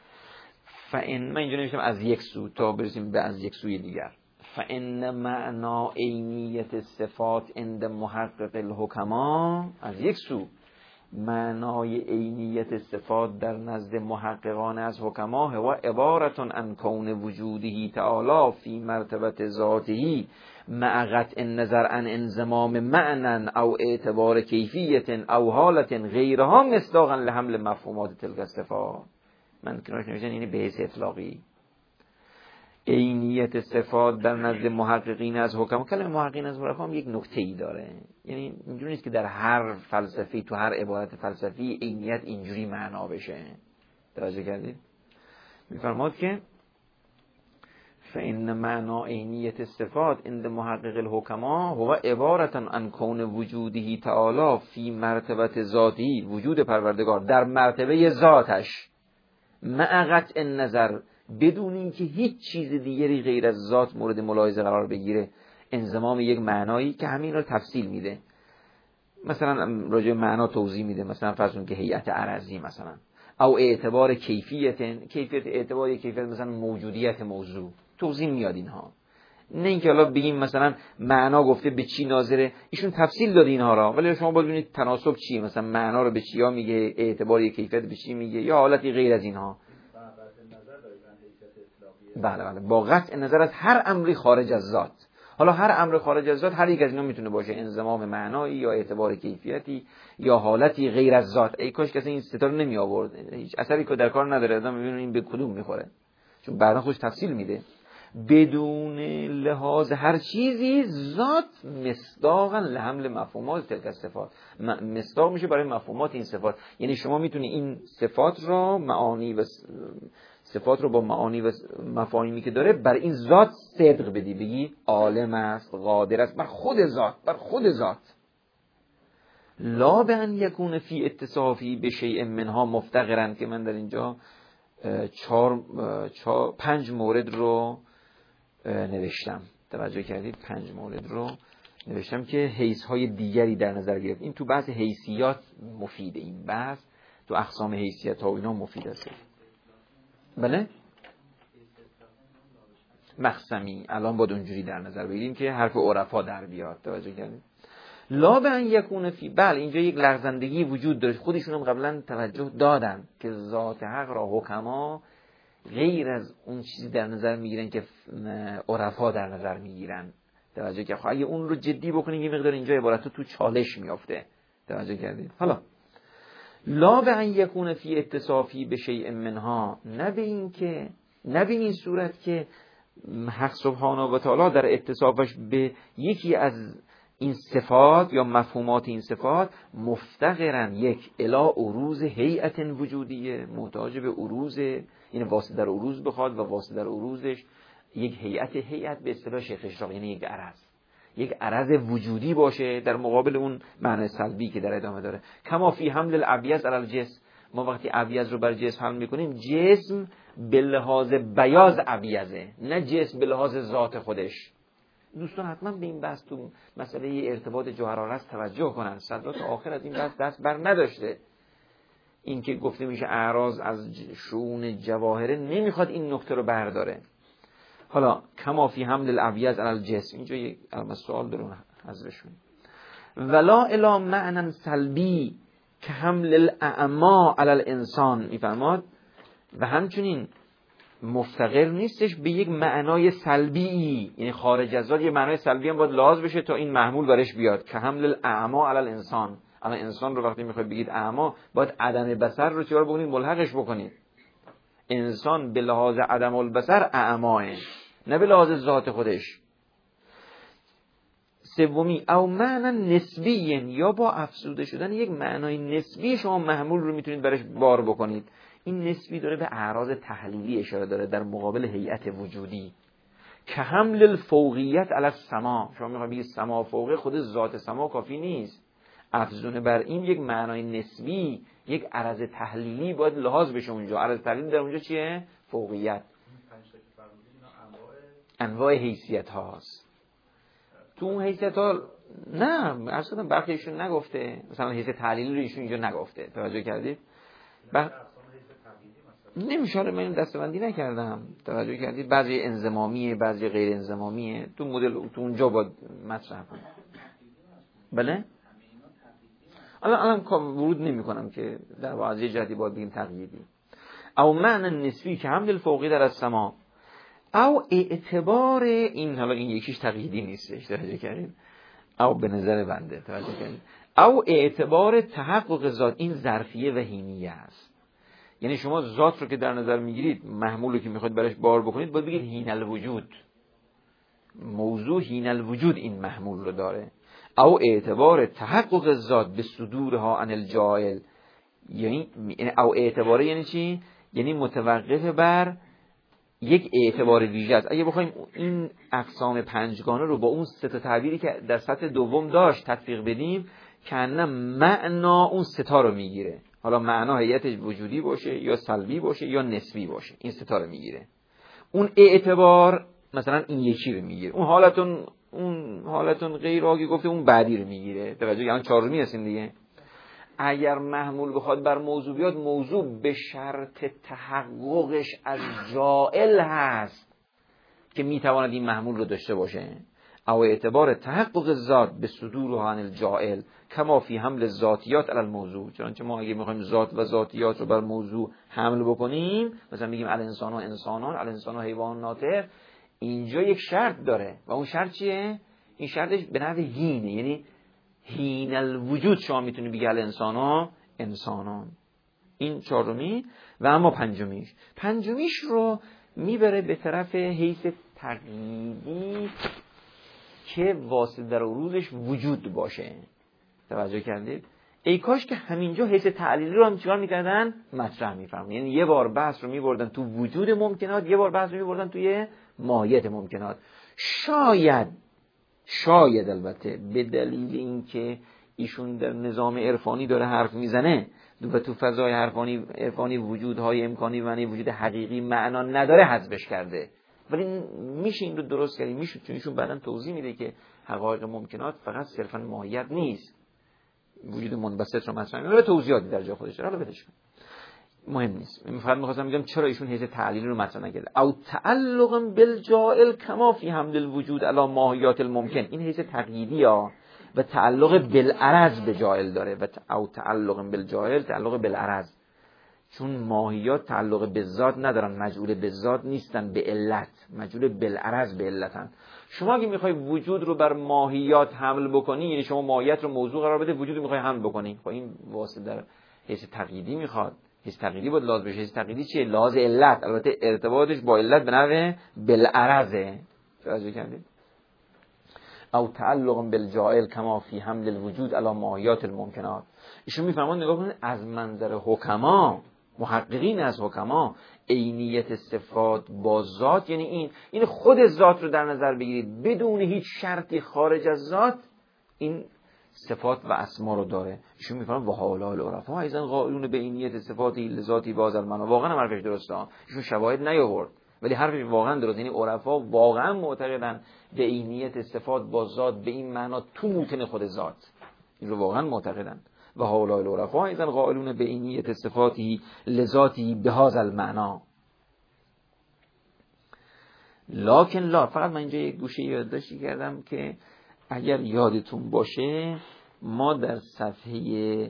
فعن من اینجا نوشتم از یک سو تا برسیم به از یک سوی دیگر. فعن معنا عینیت صفات عند محقق الحکما، از یک سو معنای عینیت صفات در نزد محققان از حکما و عبارت عن کون وجوده تعالی فی مرتبه ذاته مع قطع النظر عن انضمام معنی او اعتبار کیفیت او حالت غیرها مصداقا لحمل مفهومات تلک الصفات. من کنارش نوشتم یعنی به حیث اطلاقی عینیت صفات در نزد محققین از حکم. کلمه محققین از حکم یک نکته‌ای داره، یعنی اینجوری نیست که در هر فلسفی تو هر عبارت فلسفی عینیت اینجوری معنا بشه. توجه کردید؟ می‌فرماد که فإن معنا عینیت صفات عند محقق الحکما هو عبارت عن کون وجوده تعالی فی مرتبه ذاتی، وجود پروردگار در مرتبه ذاتش مع قطع النظر، بدون اینکه هیچ چیز دیگری غیر از ذات مورد ملاحظه قرار بگیره، انضمام یک معنایی که همین رو تفصیل میده. مثلا راجع به معنا توضیح میده، مثلا فرض کنید که هیئت عرضی مثلا، او اعتبار کیفیت اعتبار کیفیت مثلا موجودیت موضوع توضیح میاد اینها. نه اینکه حالا بگیم مثلا معنا گفته به چی ناظره، ایشون تفصیل داده اینها را، ولی شما باید ببینید تناسب چیه، مثلا معنا رو به چیا میگه، اعتبار کیفیت به چی میگه، یا حالتی غیر از اینها. بله با قطع نظر از هر امری خارج از ذات. حالا هر امر خارج از ذات هر یک از اینا میتونه باشه، انضمام معنایی یا اعتبار کیفیتی یا حالتی غیر از ذات. ای کاش کسی این ستا رو نمی آورد، هیچ اثری که در کار نداره، آدم میبینه این به کدوم میخوره، چون بعدا خودش تفصیل میده. بدون لحاظ هر چیزی ذات مصداقا لحمل مفهومات تلک الصفات، مصداق میشه برای مفهومات این صفات. یعنی شما میتونی این صفات را معانی و صفات رو با معانی و مفاهیمی که داره بر این ذات صدق بدی، بگی عالم است، قادر است، بر خود ذات لا به ان یکون فی اتصافی به شیء منها مفتقرا، که من در اینجا 5 مورد رو نوشتم. توجه کردید؟ 5 مورد رو نوشتم که حیث های دیگری در نظر گرفت. این تو بحث حیثیات مفیده، این بحث تو اقسام حیثیت ها و اینا مفید است. بله مخصمی الان باید اونجوری در نظر بگیریم که حرف عرفا در بیاد. توجه کردید؟ لا به ان یکون فی، بله اینجا یک لغزندگی وجود داره، خودشون هم قبلا توجه دادن که ذات حق را حکما غیر از اون چیزی در نظر میگیرن که عرفا در نظر میگیرن. توجه کردید؟ خب اگه اون رو جدی بکنید یه مقدار اینجا عبارت تو چالش میافته. توجه کردید؟ حالا لا به ان یکون فی اتصافی به شیء منها، نه به این صورت که حق سبحانه و تعالی در اتصافش به یکی از این صفات یا مفهومات این صفات مفتقرن یک الی عروض هیئت وجودیه، محتاج به عروض، یعنی واسطه در عروض بخواد و واسطه در عروضش یک هیئت به اصطلاح شیخ اشراق، یعنی یک عرض، یک عرض وجودی باشه در مقابل اون معنی سلبی که در ادامه داره. کما فی حمل الابیض علی الجسم، ما وقتی ابیض رو بر جسم حمل میکنیم، جسم به لحاظ بیاض ابیضه، نه جسم به لحاظ ذات خودش. دوستان حتما به این بحث تو مسئله ارتباط جوهرآراست توجه کنن. صدرات آخر از این بحث دست بر نداشته. این که گفته میشه اعراض از شؤون جواهره نمیخواد این نکته رو برداره. حالا کما فی حمل الابیض علی الجسم، اینجا یک سوال دارون حذفش کنیم. ولا الی معنی سلبی که حمل الاعما علی الانسان، میفرماد و همچنین مفتقر نیستش به یک معنای سلبی، یعنی خارج از ذات یه معنای سلبی هم باید لازم بشه تا این محمول برش بیاد که حمل الاعما علی الانسان. الان انسان رو وقتی میخواید بگید اعما، باید عدم بصر رو چرا بگونید ملحقش بکنید. انسان به لحاظ عدم البصر اعماه، نه به لحاظ ذات خودش. سومی او معنی نسبی، یا با افزوده شدن یک معنای نسبی شما محمول رو میتونید برش بار بکنید. این نسبی داره به اعراض تحلیلی اشاره داره در مقابل هیئت وجودی. که حمل الفوقیت علی السما، شما میخواید بگید سما فوقه، خود ذات سما کافی نیست. افزونه بر این یک معنای نسبی، یک عرض تحلیلی باید لحاظ بشه اونجا. عرض تحلیلی در اونجا چیه؟ فوقیت. انواع حیثیت هاست. تو اون حیثیت ها نه اصلا برخی ایشون نگفته، مثلا حیثیت تحلیلی رو ایشون اینجا نگفته. توجه کردید؟ نمیشه، من دستبندی نکردم. توجه کردید؟ بعضی انضمامیه، بعضی غیر انضمامیه. تو مدل تو اونجا باید مطرح کنم. بله؟ الان ورود نمی کنم که در واقع جهتی باید بگیم تقییدی. او معنی نسبی که حمل الفوقی در السما، او اعتبار این، حالا این یکیش تقییدی نیستش، توجه کردید؟ او به نظر بنده توجه کردید، او اعتبار تحقق ذات، این ظرفیه و حینیه است. یعنی شما ذات رو که در نظر میگیرید، محمولی که میخواید برش بار بکنید، باید بگید حین الوجود. موضوع حین الوجود این محمول رو داره. او اعتبار تحقق ذات به صدورها عن الجائل، یعنی او اعتبار یعنی چی؟ یعنی متوقف بر یک اعتبار ویژه است. اگه بخوایم این اقسام پنجگانه رو با اون سه تا تعبیری که در سطح دوم داشت تطبیق بدیم، کأنه معنا اون سه تا رو میگیره. حالا معنا هیئت وجودی باشه یا سلبی باشه یا نسبی باشه، این سه تا رو میگیره. اون اعتبار مثلا این یکی رو میگیره. اون حالتون غیر آگه گفته اون بعدی رو میگیره. توجه، یعنی چهارمی هستیم دیگه. اگر محمول بخواد بر موضوع بیاد، موضوع به شرط تحققش از جائل هست که میتواند این محمول رو داشته باشه. او اعتبار تحقق ذات به صدورها عن الجائل کما فی حمل ذاتیات علی الموضوع. چنانچه ما اگه میخوایم ذات و ذاتیات رو بر موضوع حمل بکنیم، مثلا میگیم الانسان و انسانان، الانسان و حیوان ناطق، اینجا یک شرط داره و اون شرط چیه؟ این شرطش به نحو هینه، یعنی حین الوجود شما میتونی بگی الانسان و انسانان. این چهارمی. و اما پنجمیش رو میبره به طرف حیث تقییدی که واسه در عروضش وجود باشه. توجه کردید؟ ای کاش که همینجا حیث تعلیلی رو هم چیکار میکردن؟ مطرح میفرمون. یعنی یه بار بحث رو میبردن تو وجود ممکنات، یه بار بحث رو میبردن توی ماهیت ممکنات. شاید البته به دلیل اینکه ایشون در نظام عرفانی داره حرف میزنه و تو فضای عرفانی وجودهای امکانی و وجود حقیقی معنا نداره، حذفش کرده. ولی میشه این رو درست کردی، میشه، چون ایشون بعداً توضیح میده که حقایق ممکنات فقط صرفاً ماهیت نیست، وجود منبسط رو مطرح میکنه و توضیحاتی در جای خودش داره. حالا بدش مهم نیست. من فقط می‌خواستم بگم چرا ایشون حیث تعلیلی رو مطرح نکرده. او تعلق بالجائل کما فی حمل الوجود علی ماهیات الممکن، این حیث تقییدی ها و تعلق بالعرض به جائل داره. و او تعلق بالجائل تعلق بالعرض، چون ماهیات تعلق به ذات ندارن، مجعول به ذات نیستن، به علت، مجعول بالعرض به علتن. شما اگه میخوای وجود رو بر ماهیات حمل بکنی، یعنی شما ماهیت رو موضوع قرار بده، وجود رو میخوای حمل بکنی، خب این واسه در حیث تقییدی میخواد. حیث تقییدی بود لازم بشه. حیث تقییدی چیه؟ لازم علت، البته ارتباطش با علت به نحو بالعرضه. توجه کردید؟ او تعلق بالجائل کما فی حمل الوجود علی ماهیات الممکنات. ایشون میفرمان نگاه کنید از منظر حکما محققین از حکما عینیت صفات با ذات یعنی این خود ذات رو در نظر بگیرید بدون هیچ شرطی خارج از ذات این صفات و اسما رو داره. ایشون میفرمایند و هؤلاء العرفاء ایضا قائلون به عینیت صفاتی لذاتی بازل معنا. واقعا هم حرفش درسته، ایشون شواهد نیاورد ولی حرفش واقعا درسته. یعنی عرفا واقعا معتقدن به عینیت صفات با ذات به این معنا تو موطن خود ذات، این رو واقعا معتقدن. و هؤلاء العرفاء ایضا قائلون به عینیت صفاتی لذاتی بهذا المعنا. لکن لا، فقط من اینجا یک گوشه یادداشتی کردم که اگر یادتون باشه ما در صفحه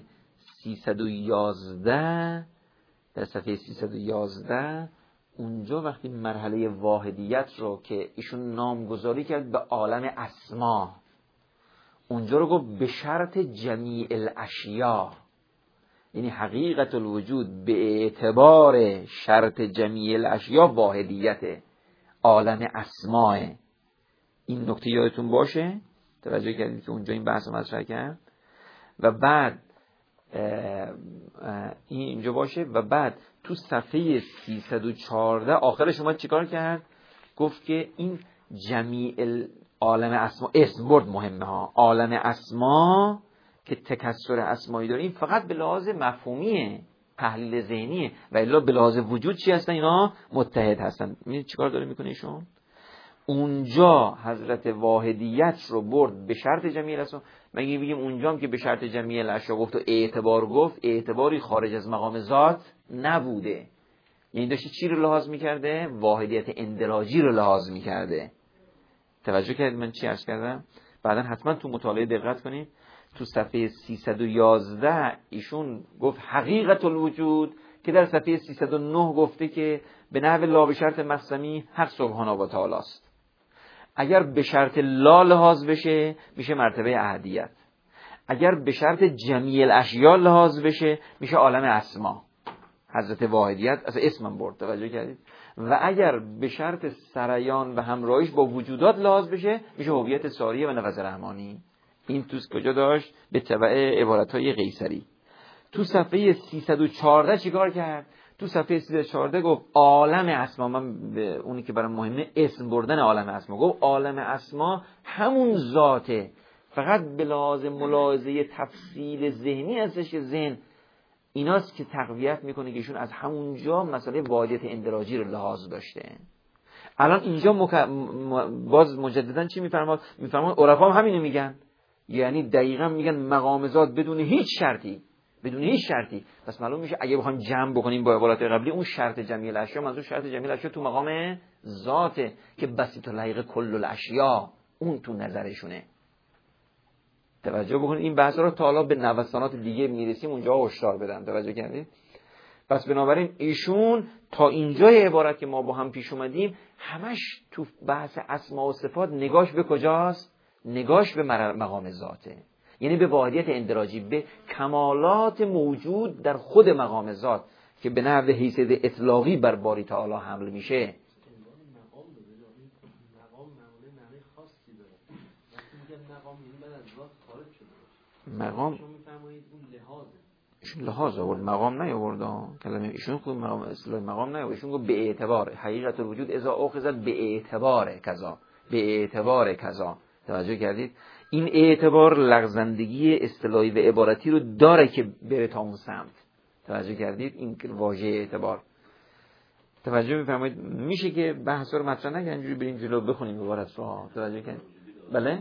311 اونجا وقتی مرحله واحدیت رو که ایشون نامگذاری کرد به عالم اسما، اونجا رو گفت به شرط جمیع الاشیاء، یعنی حقیقت الوجود به اعتبار شرط جمیع الاشیاء واحدیت عالم اسماء. این نکته یادتون باشه، توجه کردید که اونجا این بحث رو مطرح کرد. و بعد اینجا باشه و بعد تو صفحه 314 آخرش اومد چیکار کرد؟ گفت که این جمیع عالم اسما، اسم برد مهمه ها، عالم اسما که تکثر اسمایی داره این فقط به لحاظ مفهومیه، تحلیل ذهنیه، و الا به لحاظ وجود چی هستن؟ اینا متحد هستن. می‌بینید چیکار داره میکنه ایشون؟ اونجا حضرت واحدیت رو برد به شرط جمیع الاسما. مگه بگیم اونجا هم که به شرط جمیع الاشیا گفت و اعتبار گفت، اعتباری خارج از مقام ذات نبوده، یعنی داشته چی رو لحاظ میکرده؟ واحدیت اندراجی رو لحاظ میکرده. توجه کردید من چی عرض کردم؟ بعدا حتما تو مطالعه دقت کنید. تو صفحه 311 ایشون گفت حقیقت الوجود، که در صفحه 309 گفته که به نحو لا به شرط مقسمی حق سبحانه و تعالی است. اگر به شرط لا لحاظ بشه میشه مرتبه احدیت، اگر به شرط جمیع الاشیاء لحاظ بشه میشه عالم اسما، حضرت واحدیت از اسمم برد. توجه کردید؟ و اگر به شرط سریان و همراهیش با وجودات لحاظ بشه میشه هویت ساریه و نفس رحمانی. این توس کجا داشت؟ به تبع عبارتهای قیصری. تو صفحه 314 چیکار کرد؟ تو صفحه 314 گفت عالم اسما، من به اونی که برام مهمه اسم بردن عالم اسما، گفت عالم اسما همون ذاته، فقط به لحاظ ملاحظه تفصیل ذهنی هستش که ذهن ایناست که تقویت میکنه که ایشون از همونجا مسئله واحدیت اندراجی رو لحاظ داشته. الان اینجا باز مجددا چی میفرماد؟ میفرماد عرفا هم همینو میگن، یعنی دقیقاً میگن مقام ذات بدون هیچ شرطی، بدون هیچ شرطی. پس معلوم میشه اگه بخوایم جمع بکنیم با عبارات قبلی، اون شرط جمیع الاشیاء، منظور شرط جمیع الاشیاء تو مقام ذاته که بسیط لایق کل الاشیاء، اون تو نظرشونه. توجه بکنید این بحثا رو تا حالا به نوسانات دیگه میرسیم اونجا هشدار بدم. توجه کردید؟ پس بنابراین ایشون تا اینجای عبارت که ما با هم پیش اومدیم همش تو بحث اسما و صفات نگاش به کجاست؟ نگاش به مقام ذاته، یعنی به واحدیت اندراجی، به کمالات موجود در خود مقام ذات که به نحو حیثیت اطلاقی بر باری تعالی حمل میشه. مقام ایشون لحاظ آورد، مقام نیاورد. کلمه ایشون خود مقام اصطلاح مقام نیاورد، ایشون گفت به اعتبار حقیقت الوجود اذا اخذت به اعتبار کذا، به اعتبار کذا. توجه کردید؟ این اعتبار لغزندگی اصطلاحی و عبارتی رو داره که بره تا اون سمت. توجه کردید؟ این واژه اعتبار. توجه می‌فرمایید؟ میشه که بحثا رو مطرح نگه اینجوری بریم جلو بخونیم عبارت رو. توجه کردید؟ بله؟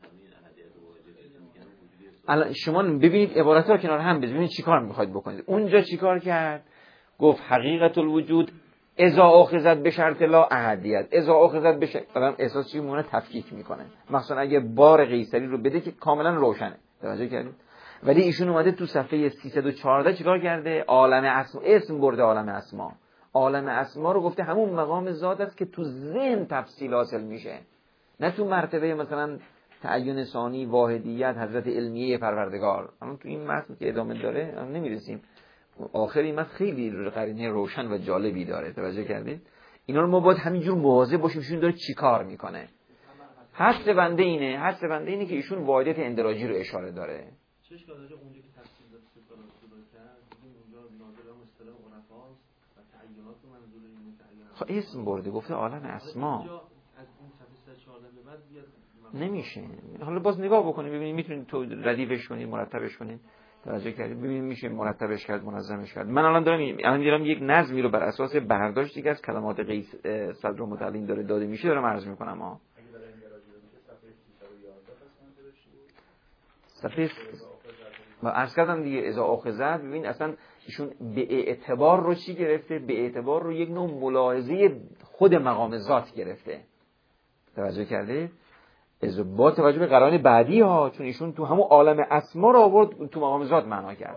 الان شما ببینید عبارت‌ها کنار هم ببینید چیکار می‌خواید بکنید. اونجا چیکار کرد؟ گفت حقیقت الوجود اذا اخذت به شرط لا احدیت، اذا اخذت به شرط، الان احساس چی میمونه؟ تفکیک میکنه. مثلا اگه بار قیصری رو بده که کاملا روشنه. توجه کردید؟ ولی ایشون اومده تو صفحه 314 چیکار کرده؟ عالم اسما، اسم برده عالم اسما. عالم اسما رو گفته همون مقام ذات است که تو ذهن تفصیل حاصل میشه، نه تو مرتبه مثلا تعین ثانی واحدیت حضرت علمیه پروردگار. الان تو این متن که ادامه داره نمیرسیم. آخر این متن خیلی قرینه روشن و جالبی داره. توجه کردید؟ اینا رو ما باید همینجور مواظب باشیم ایشون داره چیکار میکنه. حس بنده اینه که ایشون واحدیت اندراجی رو اشاره داره. چه اشکال داره اونجا که تفصیل داد کرد اونجا ناظر اون اصطلاح عرفا خب اسم برده، گفته عالم اسما نمیشه. حالا باز نگاه بکنید ببینید میتونید تو ردیفش کنید، مرتبش کنید، توجه کردید ببینید میشه مرتبش کرد، منظمش کرد. من الان دارم یک نظمی رو بر اساس برداشتی که از کلمات قیس صدرالمتعلین داره داده میشه دارم عرض میکنم. صفحه ما عرض کردم دیگه، اذا اخذت. ببین اصلا ایشون به اعتبار رو چی گرفته؟ به اعتبار رو یک نوع ملاحظه خود مقام ذات گرفته. توجه کردید؟ با توجه به قرائن بعدی ها، چون ایشون تو همون عالم اسما رو آورد تو مقام ذات معنا کرد.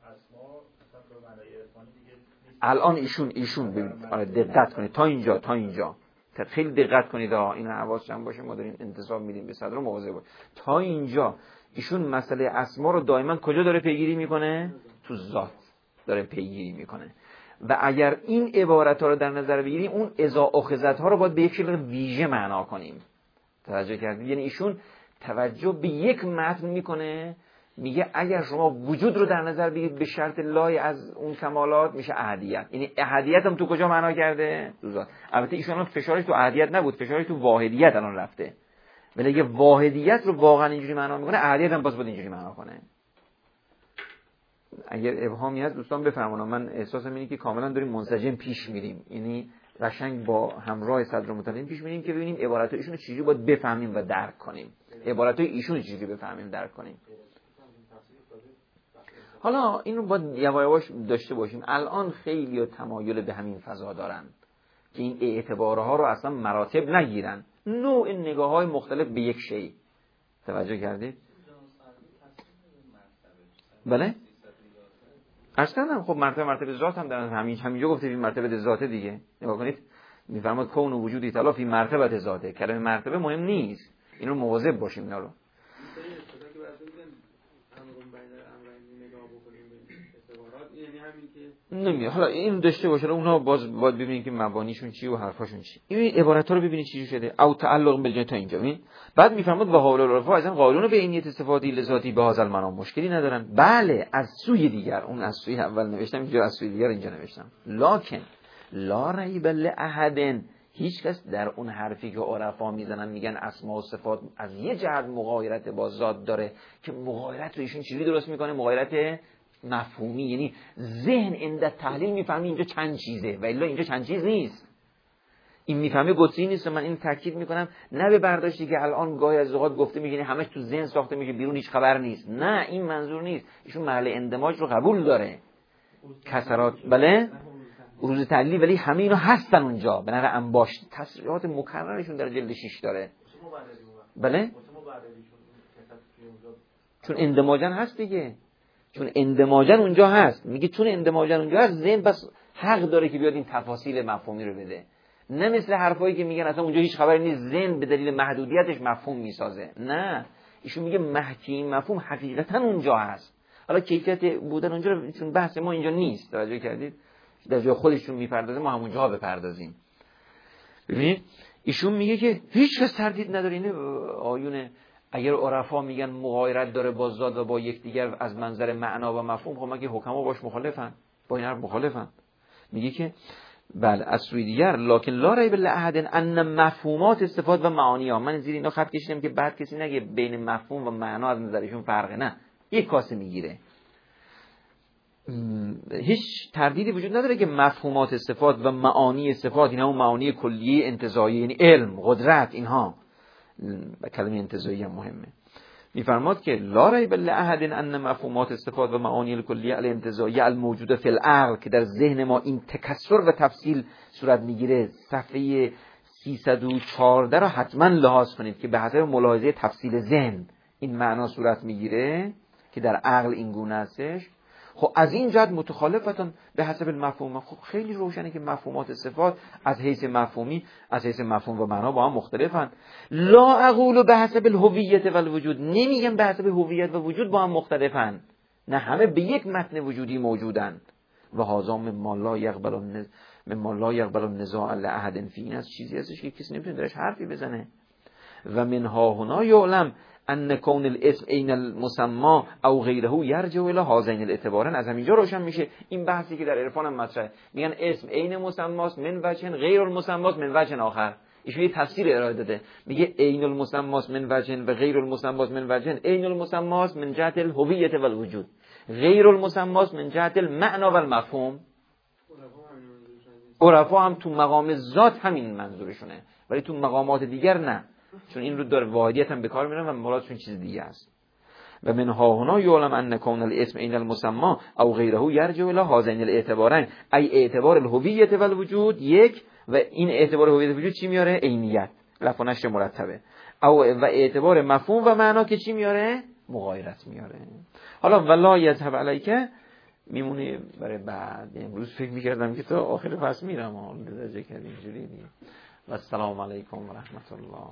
الان ایشون ببینید، آره دقت کنید تا اینجا خیلی دقت کنید این حواسم باشه، ما داریم انتصاب میدیم به صدر و مواظب باش. تا اینجا ایشون مسئله اسما رو دائما کجا داره پیگیری میکنه؟ تو ذات داره پیگیری میکنه. و اگر این عبارت ها رو در نظر بگیریم، اون اذا اخذت ها رو باید به یک شکل ویژه معنا کنیم. توجه کردید؟ یعنی ایشون توجه به یک متن میکنه، میگه اگر شما وجود رو در نظر بگیرید به شرط لای از اون کمالات میشه احدیت. یعنی احدیت هم تو کجا معنا کرده؟ تو ذات. البته ایشون الان فشارش تو احدیت نبود، فشارش تو واحدیت الان رفته. ولی اگه واحدیت رو واقعا اینجوری معنا میکنه، احدیت هم باز باید اینجوری معنا کنه. اگر ابهامی هست دوستان بفرمایید. من احساسم اینه که کاملا داریم منسجم پیش میریم، یعنی قشنگ با همراه صدرالمتعلین پیش میریم که ببینیم عبارات ایشون رو چجوری باید بفهمیم و درک کنیم، عبارات ایشون رو چجوری بفهمیم درک کنیم. حالا این رو باید یواش داشته باشیم. الان خیلی تمایل به همین فضا دارن که این اعتبارها رو اصلا مراتب نگیرن، نوع نگاه‌های مختلف به یک شی. توجه کردید؟ بله؟ عرض کردم خب مرتبه ذات هم در همینجا گفته این مرتبه ذات دیگه. نگاه کنید میفرماد کون و وجودی تلا فی مرتبه ذاته. کلمه مرتبه مهم نیست، این رو مواظب باشیم. اینا رو نمیاد. حالا این داشته باشه، اونها باز باید ببینید که مبانیشون چی و حرفاشون چی. این عبارت‌ها رو ببینید چی شده. او تعلق بالجنس تا اینجا. ببین بعد میفرماد و حول الرفع اذن قائلون به اینیت صفاتی لذاتی به هذا المنام مشکلی ندارن. بله از سوی دیگر، اون از سوی اول نوشتم اینجا، از سوی دیگر اینجا نوشتم. لکن لا ریب لاحد، هیچ کس در اون حرفی که عرفا میزنن میگن اسماء و صفات از یه جهت مغایرت با ذات داره که مغایرت رو ایشون چجوری درست میکنه؟ مغایرت مفهومی، یعنی ذهن عند تحلیل میفهمی اینجا چند چیزه و الا اینجا چند چیز نیست. این میفهمه قطعی نیست. من این تاکید میکنم نه به برداشتی که الان گاهی از اوقات گفته میگه همش تو ذهن ساخته میشه بیرون هیچ خبر نیست. نه این منظور نیست. ایشون محل اندماج رو قبول داره. کسرات بله روز تحلیلی، ولی همه اینا هستن اونجا به نظر انباشت. تصریحات مکررشون در جلد 6 داره. بله چون اندماجن هست دیگه، چون اندماجن اونجا هست. میگه چون اندماجن اونجا هست ذهن بس حق داره که بیاد این تفاصیل مفهومی رو بده. نه مثل حرفایی که میگن اصلا اونجا هیچ خبری نیست، ذهن به دلیل محدودیتش مفهوم میسازه. نه ایشون میگه محکی مفهوم حقیقتا اونجا هست. حالا کیفیت بودن اونجا چون بحث ما اینجا نیست. توجه کردید؟ در جای خودشون میپردازه ما همونجا بپردازیم. ببینید ایشون میگه که هیچ کس تردید نداره. اینه آیون اگر عرفا میگن مغایرت داره با ذات و با یکدیگر از منظر معنا و مفهوم، خب مگه حکما باش مخالفن؟ با این حرف مخالفن. میگه که بله از سوی دیگر لکن لا ریب لاحد ان مفهومات صفات و معانی ها. من زیر اینا خط کشیدم که بعد کسی نگه بین مفهوم و معنا از نظرشون فرقه. نه یک کاسه میگیره. هیچ تردیدی وجود نداره که مفهومات صفات و معانی صفات، اینا اون معانی کلیه انتزاعی یعنی علم، قدرت، اینها کلمه انتزاعی هم مهمه. میفرماد که لا ریب لاحد ان مفهومات صفات و معانی الکلیه الانتزاعی الموجوده فی العقل، که در ذهن ما این تکسر و تفصیل صورت میگیره. صفحه 314 رو حتما لحاظ کنید که به حسب ملاحظه تفصیل ذهن این معنا صورت میگیره که در عقل این گونه استش. خب از این جهت متخالفتن به حسب المفهوم. خب خیلی روشنه که مفهومات صفات از حیث مفهومی، از حیث مفهوم و معنا با هم مختلفن. لا اقول به حسب الهویت و الوجود، نمیگم به حسب هویت و وجود با هم مختلفن. نه همه به یک متن وجودی موجودن. و هذا مما لا یقبل النزاع لاحد فی، این از چیزی هستش که کسی نمیتونه درش حرفی بزنه. و منها هنا یعلم ان کون الاسم عین المسما او غیره یرجع الی هذین الاعتبارین. از همینجا روشن میشه این بحثی که در عرفان هم مطرحه، میگن اسم عین مسماست من وجه، غیر المسماست من وجه آخر. ایشون یه تفسیر ارائه داده، میگه عین المسماست من وجه و غیر المسماست من وجه. عین المسماست من جهت الهویت و الوجود، غیر المسماست من جهت المعنی و المفهوم. عرفا هم تو مقام ذات همین منظورشونه، ولی تو مقامات دیگر نه، چون این رو داره واحدیت هم به کار میرن و مرادشون چیز دیگه است. و من ها هنا یعلم ان کون الاسم عین المسما او غیره یرجع الی هذین الاعتبارین، ای اعتبار الهویت و الوجود یک، و این اعتبار هویت و وجود چی میاره؟ عینیت، لفظ و نشر مرتبه. او و اعتبار مفهوم و معنا که چی میاره؟ مغایرت میاره. حالا ولا یذهب علیک میمونه برای بعد. امروز فکر میکردم که تا آخر فصل میرم، حالا درجه کردیم اینجوری دیگه. و السلام علیکم و رحمت الله.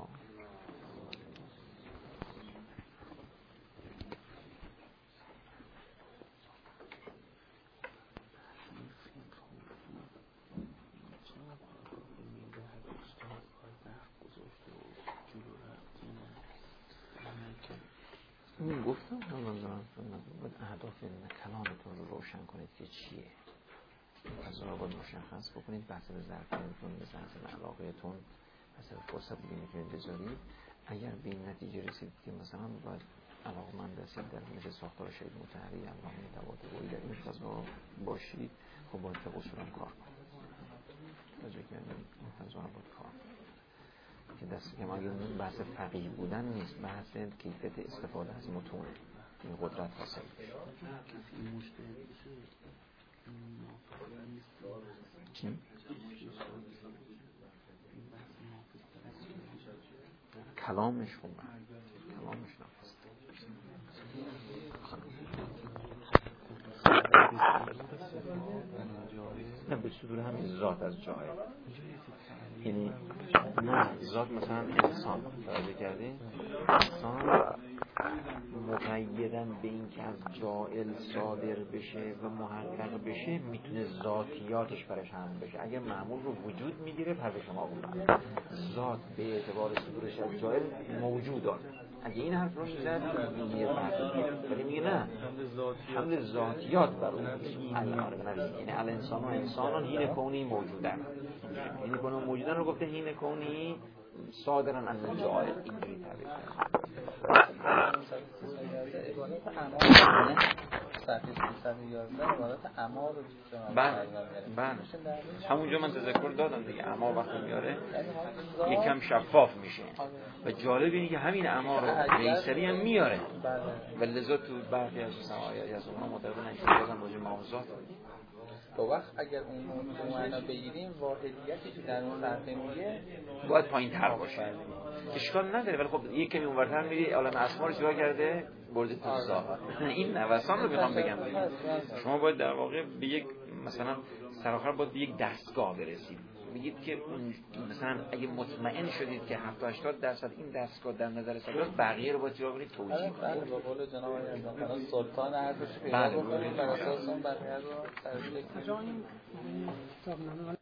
این گفتم باید اهداف کلامتون رو روشن کنید که چیه، از را باید مشخص بکنید. بحث به ظرفیتون، به بحث علاقهتون، بحث فرصت دیگه میتونید بذارید. اگر به این نتیجه رسید که مثلا باید علاقمند هستید در مثل ساختار شهید مطهری الله متواتر در این فضا باشید، خب باید به اصولم کار کنید. توجه کردید؟ این فضا رو باید کار کنید که دست کم اگر اون بحث فقیه بودن نیست، بحث کیفیت استفاده از متون، این قدرت حاصل چی؟ کلامش خوبه، کلامش نفست نه به صدور همین ذات از جای، یعنی نه ذات مثلا انسان توجه کردی؟ انسان مقیدن به این که از جائل صادر بشه و محقق بشه میتونه ذاتیاتش برش هم بشه. اگر معمول رو وجود میگیره پس شما بودن ذات به اعتبار صدورش از جائل موجود داره. اگه این حرف رو میزد یه بحث دیگه، ولی میگه نه حمل ذاتیات بر اون یعنی الانسان و انسانان هین کونی موجودن، هین کونی موجودن رو گفته هین کونی صادرن از جائل. اینجوری تعبیر بله همونجا من تذکر دادم دیگه. اما وقتی میاره یکم شفاف میشه و جالب اینه که همین اما رو میسری هم میاره و لذا تو برخی از آیات از اونها معتقدن انشاءالله موجود معوضات تو وقت اگر اون معنا بگیریم واحدیتی که در اون صرفه میگه باید پایین تر باشه، اشکال نداره. ولی خب یک کمی اونورتر میری عالم اسما رو چیکار کرده؟ برده تو ذات. این نوسان رو میخوام بگم دیگه. شما باید در واقع به یک مثلا سرآخر باید به یک دستگاه برسید، میگید که مثلا اگه مطمئن شدید که 70-80% این دستگاه در نظر سالات، بقیه رو باید چیکار کنید؟ توجیه کنید. بله به قول جناب آقای سلطان ارزش پیدا بکنید بر اساس اون بقیه رو